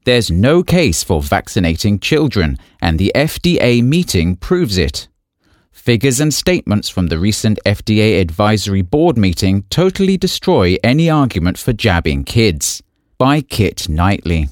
There's no case for vaccinating children, and the FDA meeting proves it. Figures and statements from the recent FDA Advisory Board meeting totally destroy any argument for jabbing kids. By Kit Knightley.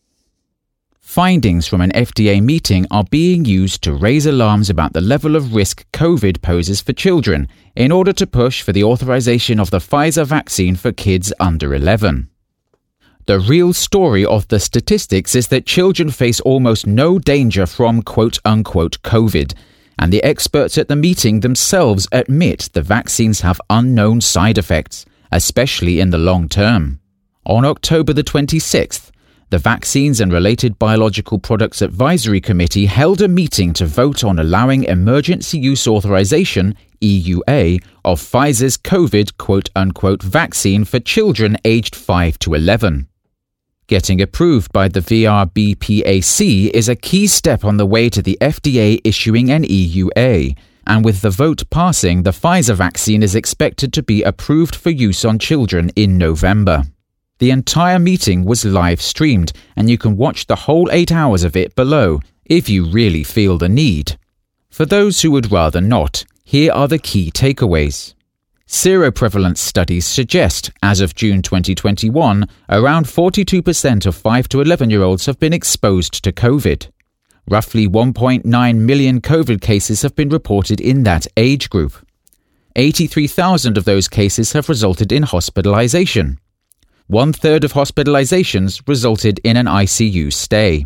Findings from an FDA meeting are being used to raise alarms about the level of risk COVID poses for children in order to push for the authorization of the Pfizer vaccine for kids under 11. The real story of the statistics is that children face almost no danger from quote-unquote COVID, and the experts at the meeting themselves admit the vaccines have unknown side effects, especially in the long term. On October the 26th, the Vaccines and Related Biological Products Advisory Committee held a meeting to vote on allowing emergency use authorization, EUA, of Pfizer's COVID quote-unquote vaccine for children aged 5 to 11. Getting approved by the VRBPAC is a key step on the way to the FDA issuing an EUA, and with the vote passing, the Pfizer vaccine is expected to be approved for use on children in November. The entire meeting was live-streamed, and you can watch the whole 8 hours of it below, if you really feel the need. For those who would rather not, here are the key takeaways. Seroprevalence studies suggest, as of June 2021, around 42% of 5 to 11-year-olds have been exposed to COVID. Roughly 1.9 million COVID cases have been reported in that age group. 83,000 of those cases have resulted in hospitalization. 1/3 of hospitalizations resulted in an ICU stay.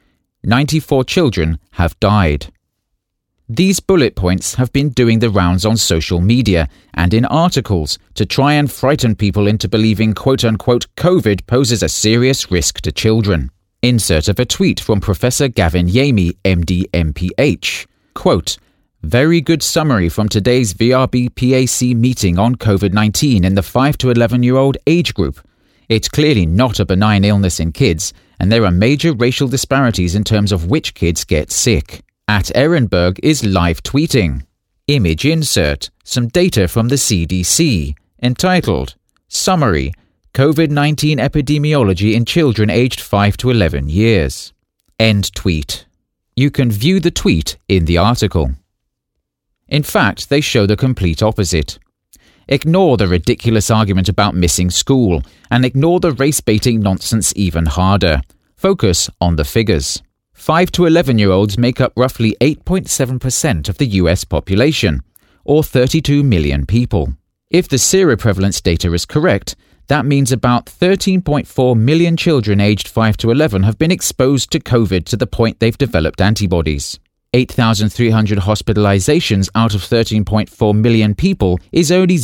94 children have died. These bullet points have been doing the rounds on social media and in articles to try and frighten people into believing quote-unquote COVID poses a serious risk to children. Insert of a tweet from Professor Gavin Yamey, MD, MPH. Quote, "Very good summary from today's VRBPAC meeting on COVID-19 in the 5 to 11-year-old age group. It's clearly not a benign illness in kids, and there are major racial disparities in terms of which kids get sick." At Ehrenberg is live tweeting. Image insert, some data from the CDC, entitled, Summary, COVID-19 Epidemiology in Children Aged 5 to 11 Years. End tweet. You can view the tweet in the article. In fact, they show the complete opposite. Ignore the ridiculous argument about missing school, and ignore the race-baiting nonsense even harder. Focus on the figures. 5 to 11-year-olds make up roughly 8.7% of the US population, or 32 million people. If the seroprevalence data is correct, that means about 13.4 million children aged 5 to 11 have been exposed to COVID to the point they've developed antibodies. 8,300 hospitalizations out of 13.4 million people is only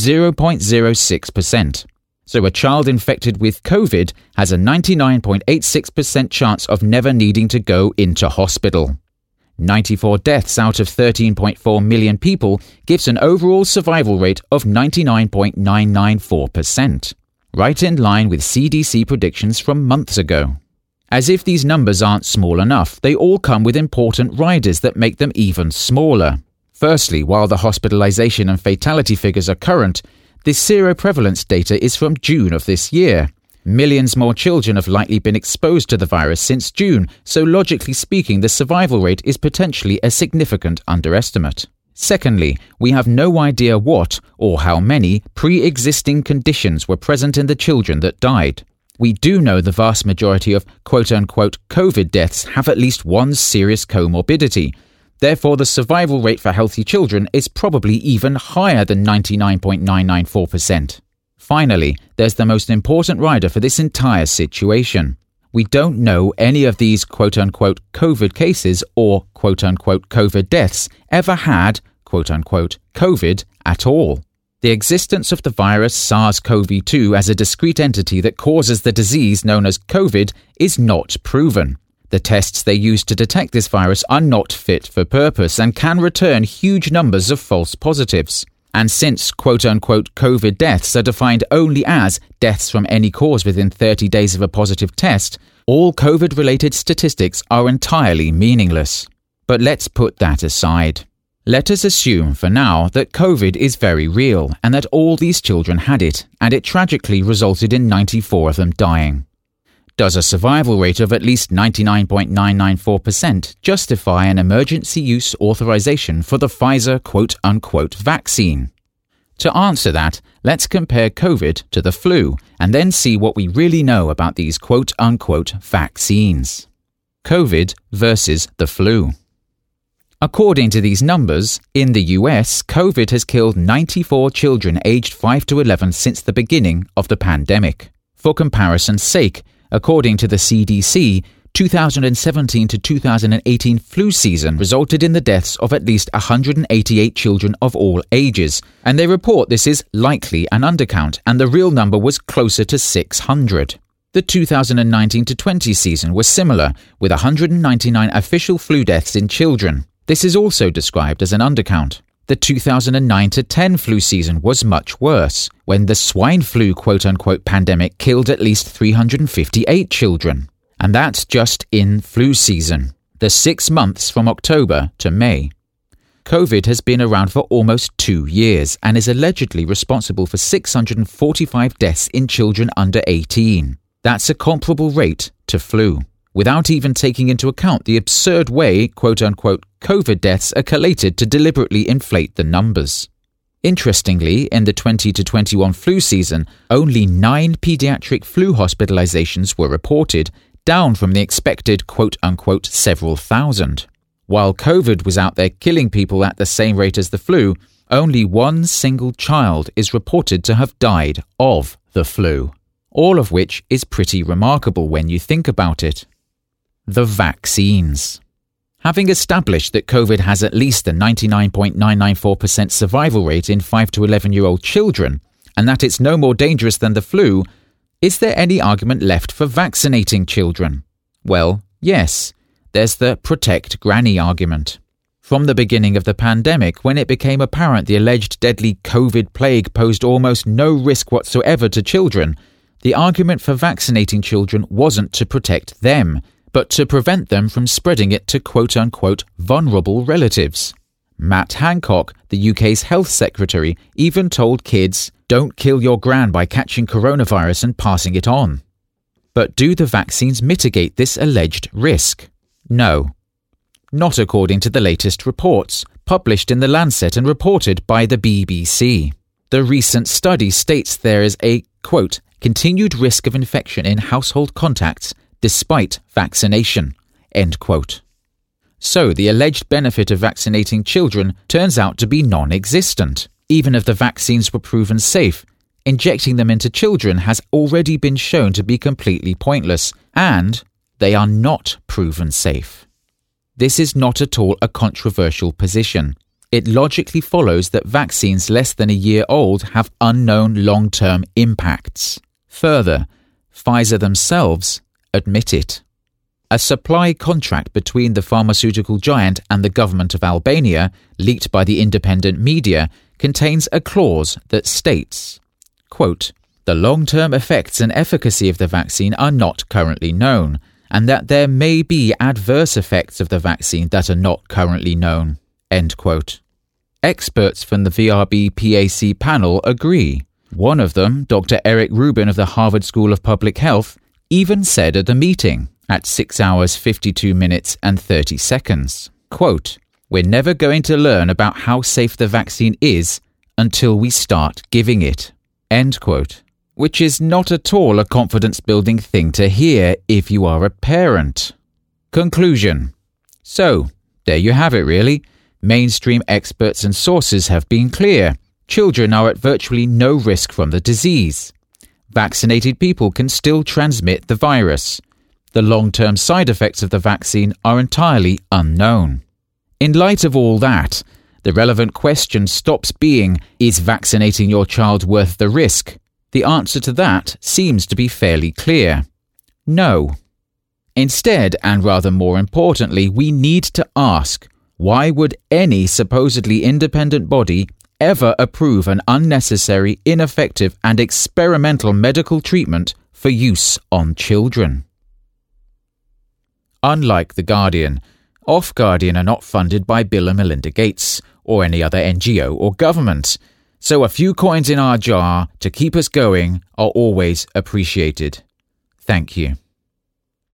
0.06%. So a child infected with COVID has a 99.86% chance of never needing to go into hospital. 94 deaths out of 13.4 million people gives an overall survival rate of 99.994%, right in line with CDC predictions from months ago. As if these numbers aren't small enough, they all come with important riders that make them even smaller. Firstly, while the hospitalization and fatality figures are current, this seroprevalence data is from June of this year. Millions more children have likely been exposed to the virus since June, so logically speaking, the survival rate is potentially a significant underestimate. Secondly, we have no idea what, or how many, pre-existing conditions were present in the children that died. We do know the vast majority of quote-unquote COVID deaths have at least one serious comorbidity. Therefore, the survival rate for healthy children is probably even higher than 99.994%. Finally, there's the most important rider for this entire situation. We don't know any of these quote-unquote COVID cases or quote-unquote COVID deaths ever had quote-unquote COVID at all. The existence of the virus SARS-CoV-2 as a discrete entity that causes the disease known as COVID is not proven. The tests they use to detect this virus are not fit for purpose and can return huge numbers of false positives. And since quote-unquote COVID deaths are defined only as deaths from any cause within 30 days of a positive test, all COVID-related statistics are entirely meaningless. But let's put that aside. Let us assume for now that COVID is very real and that all these children had it, and it tragically resulted in 94 of them dying. Does a survival rate of at least 99.994% justify an emergency use authorization for the Pfizer quote-unquote vaccine? To answer that, let's compare COVID to the flu and then see what we really know about these quote-unquote vaccines. COVID versus the flu. According to these numbers, in the US, COVID has killed 94 children aged 5 to 11 since the beginning of the pandemic. For comparison's sake, according to the CDC, 2017 to 2018 flu season resulted in the deaths of at least 188 children of all ages, and they report this is likely an undercount and the real number was closer to 600. The 2019 to 20 season was similar, with 199 official flu deaths in children. This is also described as an undercount. The 2009 to 10 flu season was much worse, when the swine flu quote-unquote pandemic killed at least 358 children. And that's just in flu season, the 6 months from October to May. COVID has been around for almost 2 years and is allegedly responsible for 645 deaths in children under 18. That's a comparable rate to flu, without even taking into account the absurd way, quote-unquote, COVID deaths are collated to deliberately inflate the numbers. Interestingly, in the 20 to 21 flu season, only 9 pediatric flu hospitalizations were reported, down from the expected, quote-unquote, several thousand. While COVID was out there killing people at the same rate as the flu, only one single child is reported to have died of the flu, all of which is pretty remarkable when you think about it. The vaccines. Having established that COVID has at least a 99.994% survival rate in 5 to 11-year-old children, and that it's no more dangerous than the flu, is there any argument left for vaccinating children? Well, yes. There's the protect granny argument. From the beginning of the pandemic, when it became apparent the alleged deadly COVID plague posed almost no risk whatsoever to children, the argument for vaccinating children wasn't to protect them, but to prevent them from spreading it to quote-unquote vulnerable relatives. Matt Hancock, the UK's health secretary, even told kids, "Don't kill your gran by catching coronavirus and passing it on." But do the vaccines mitigate this alleged risk? No. Not according to the latest reports, published in The Lancet and reported by the BBC. The recent study states there is a, quote, continued risk of infection in household contacts despite vaccination, end quote. So the alleged benefit of vaccinating children turns out to be non-existent. Even if the vaccines were proven safe, injecting them into children has already been shown to be completely pointless, and they are not proven safe. This is not at all a controversial position. It logically follows that vaccines less than a year old have unknown long-term impacts. Further, Pfizer themselves admit it. A supply contract between the pharmaceutical giant and the government of Albania, leaked by the independent media, contains a clause that states, quote, "The long-term effects and efficacy of the vaccine are not currently known, and that there may be adverse effects of the vaccine that are not currently known," end quote. Experts from the VRB-PAC panel agree. One of them, Dr. Eric Rubin of the Harvard School of Public Health, even said at the meeting, at 6 hours 52 minutes and 30 seconds, quote, "We're never going to learn about how safe the vaccine is until we start giving it," end quote. Which is not at all a confidence-building thing to hear if you are a parent. Conclusion. So, there you have it really. Mainstream experts and sources have been clear. Children are at virtually no risk from the disease. Vaccinated people can still transmit the virus. The long-term side effects of the vaccine are entirely unknown. In light of all that, the relevant question stops being, is vaccinating your child worth the risk? The answer to that seems to be fairly clear. No. Instead, and rather more importantly, we need to ask, why would any supposedly independent body ever approve an unnecessary, ineffective and experimental medical treatment for use on children? Unlike The Guardian, Off Guardian are not funded by Bill and Melinda Gates or any other NGO or government, so a few coins in our jar to keep us going are always appreciated. Thank you.